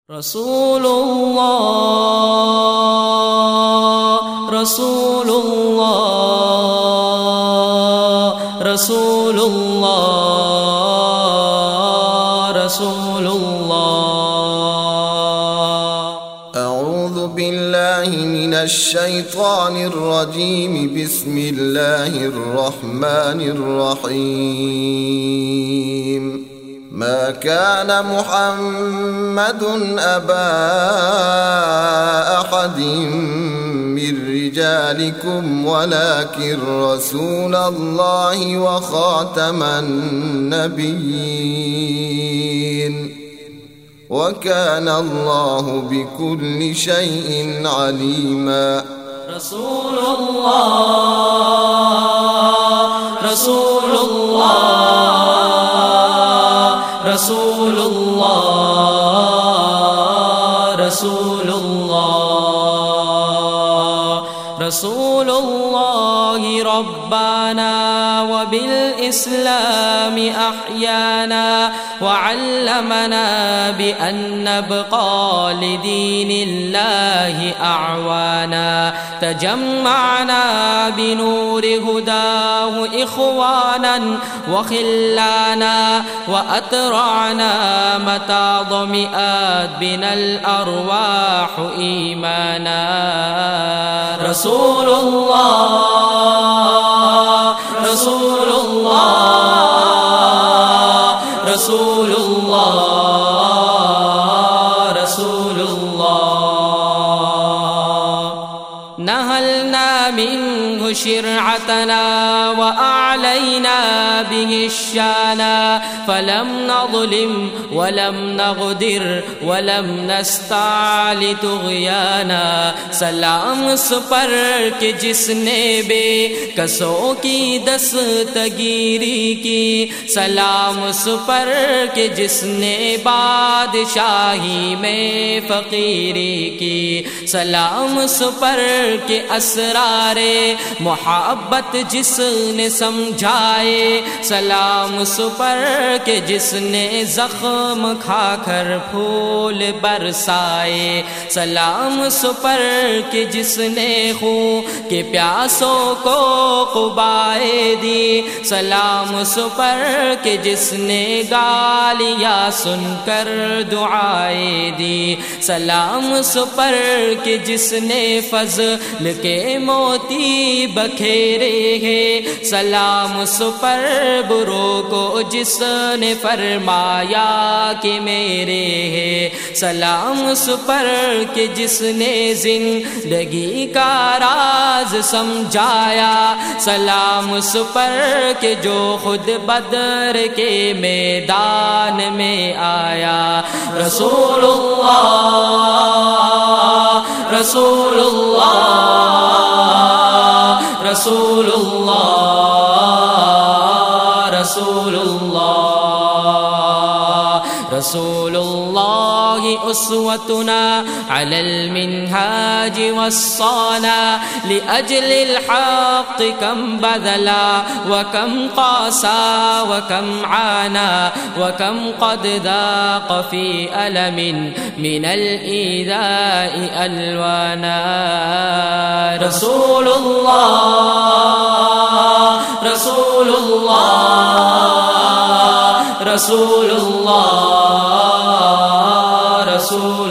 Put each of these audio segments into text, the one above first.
رسول اللہ رسول اللہ رسول اللہ رسول اللہ اعوذ باللہ من الشیطان الرجیم بسم اللہ الرحمن الرحیم ما كان محمد أبا أحد من رجالكم ولكن رسول الله وخاتم النبيين وكان الله بكل شيء عليما رسول الله رسول الله رسول اللہ رسول اللہ رسول اللہ ربنا وبالإسلام أحيانا وعلمنا بأن نبقى لدين الله أعوانا تجمعنا بنور هداه إخوانا وخلانا وأترعنا متى ضمئات بنا الأرواح إيمانا رسول الله رسول الله رسول الله رسول الله نهلنا منه شرعتنا وأعلينا به الشانا فلم نظلم ولم نغدر ولم نستعل طغيانا سلام اس پر کہ جس نے بے کسوں کی دستگیری کی سلام اس پر کہ جس نے بادشاہی میں فقیری کی سلام اس پر کہ اسرار محبت جس نے سمجھائے سلام اس پر کہ جس نے زخم کھا کر پھول برسائے سلام اس پر کہ جس نے خون کے پیاسوں کو قبائے دی سلام اس پر کہ جس نے گالیاں سن کر دعائیں دی سلام اس پر کہ جس نے فضل کے موتی بکھیرے ہیں سلام اس پر برو کو جس نے فرمایا کہ میرے ہے سلام اس پر کہ جس نے زندگی کا راز سمجھایا سلام اس پر کہ جو خود بدر کے میدان میں آیا رسول اللہ رسول اللہ رسول اللہ رسول اللہ رسول اللہ اسوتنا علی المنہاج وصانا لأجل الحق کم بذلا وکم قاسا وکم عانا وکم قد ذاق فی علم من الإيذاء ألوانا رسول الله رسول الله رسول الله رسول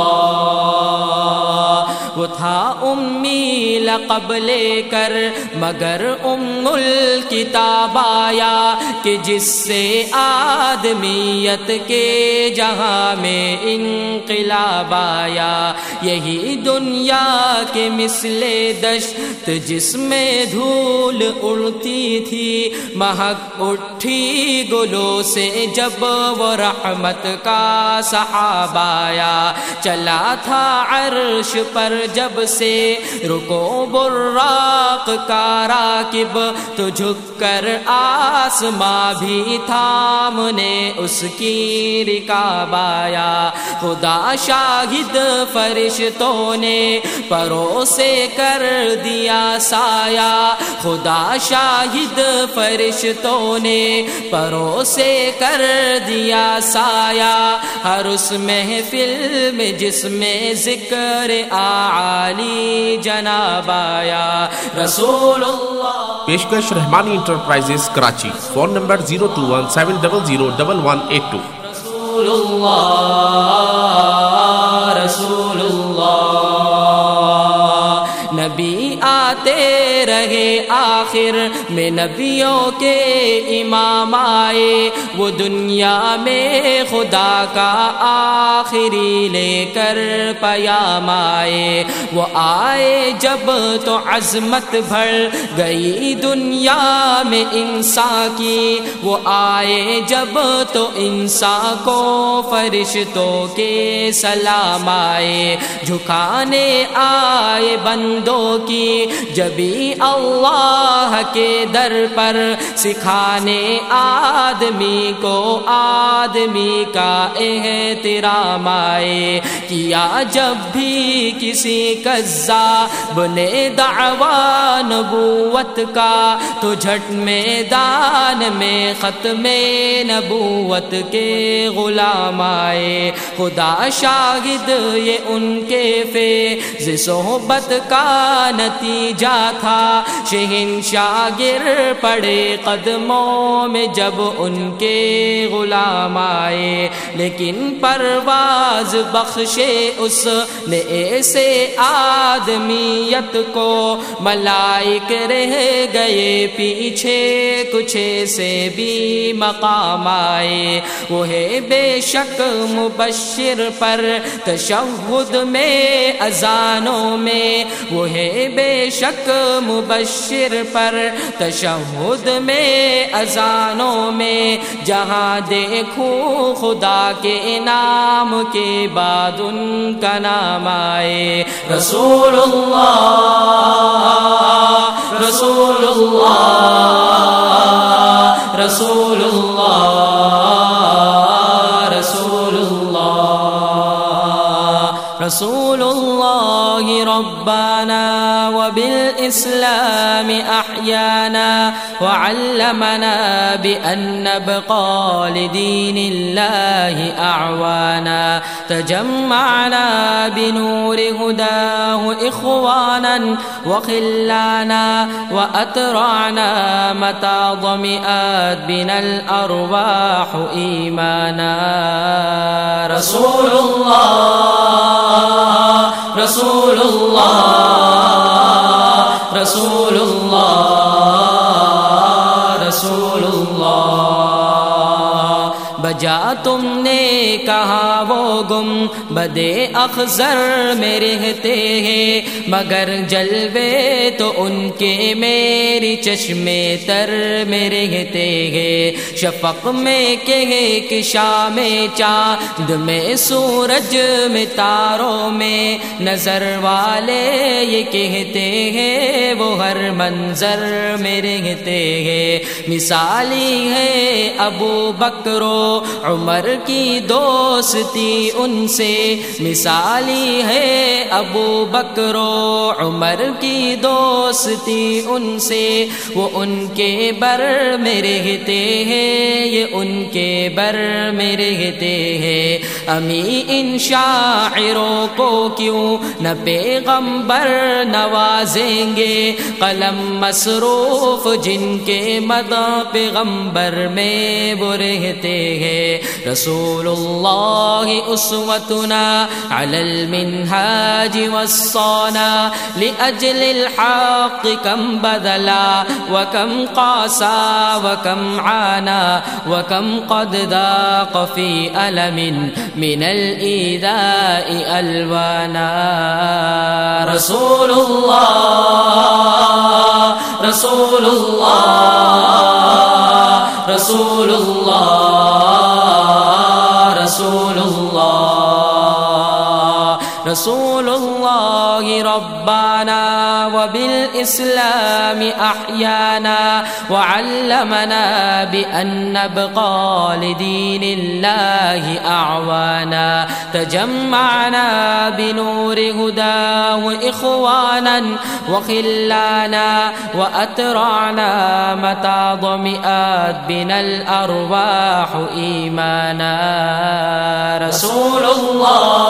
الله وہ تھا امی لقب لے کر مگر ام الکتاب آیا کہ جس سے آدمیت کے جہاں میں انقلاب آیا یہی دنیا کے مثل دشت جس میں دھول اڑتی تھی مہک اٹھی گلوں سے جب وہ رحمت کا سحاب آیا چلا تھا عرش پر جب سے رکو براق کا راکب تو جھک کر آسماں بھی تھامنے اس کی رکاب آیا. خدا شاہد فرشتوں نے پروں سے کر دیا سایہ. خدا شاہد فرشتوں نے پروں سے کر دیا سایہ. ہر اس محفل میں جس میں ذکر اعالی جناب آیا. رسول اللہ. پیشکش Rehmani enterprises Karachi. Phone number 0217001182. رسول اللہ رسول اللہ. نبی آتے رہے آخر میں نبیوں کے امام آئے. وہ دنیا میں خدا کا آخری لے کر پیام آئے. وہ آئے جب تو عظمت بھر گئی دنیا میں انسان کی. وہ آئے جب تو انسان کو فرشتوں کے سلام آئے. جھکانے آئے بندوں کی جبھی اللہ کے در پر. سکھانے آدمی کو آدمی کا احترام آئے. کیا جب بھی کسی کذاب نے دعویٰ نبوت کا تو جھٹ میدان میں ختم نبوت کے غلام آئے. خدا شاہد یہ ان کے فیض صحبت کا نتیجہ تھا. شہنشاہ گر پڑے قدموں میں جب ان کے غلام آئے. لیکن پرواز بخشے اس نے ایسے آدمیت کو. ملائک رہ گئے پیچھے کچھ ایسے بھی مقام آئے. وہ ہے بے شک مبشر پر تشہد میں اذانوں میں. وہ ہے بے شک مبشر پر تشہد میں اذانوں میں. جہاں دیکھوں خدا کے نام کے بعد ان کا نام آئے. رسول اللہ رسول اللہ رسول اللہ رسول اللہ. رسول اللہ ربنا وبالإسلام أحيانا وعلمنا بأن نبقى لدين الله أعوانا. تجمعنا بنور هداه إخوانا وخلانا وأترعنا متى ضمئات بنا الأرواح إيمانا. رسول الله رسول اللہ رسول اللہ رسول اللہ. بجا تم نے کہا وہ گم بدے اخضر میں رہتے ہیں. مگر جلوے تو ان کے میری چشمے تر میں رہتے ہیں. شفق میں کہ شام چاند میں سورج میں تاروں میں نظر والے یہ کہتے ہیں وہ ہر منظر میں رہتے ہیں. مثالی ہے ابو بکر و عمر کی دوستی ان سے. مثالی ہے ابو بکر و عمر کی دوستی ان سے. وہ ان کے بر میں رہتے ہیں یہ ان کے بر میں رہتے ہیں. امی ان شاعروں کو کیوں نہ پیغمبر نوازیں گے. قلم مصروف جن کے مدح پیغمبر میں وہ رہتے ہیں. رسول اللہ اسوتنا علی المنہاج والصانا. لأجل الحق کم بدلا وکم قاسا وکم عانا وکم قد ذاق فی علم من الإيذاء الوانا. رسول اللہ رسول اللہ رسول اللہ رسول اللہ رسول اللہ الله ربنا وبالإسلام أحيانا وعلمنا بأن نبقى لدين الله أعوانا تجمعنا بنور هداه إخوانا وخلانا وأترعنا متى ضمئات بنا الأرواح إيمانا رسول الله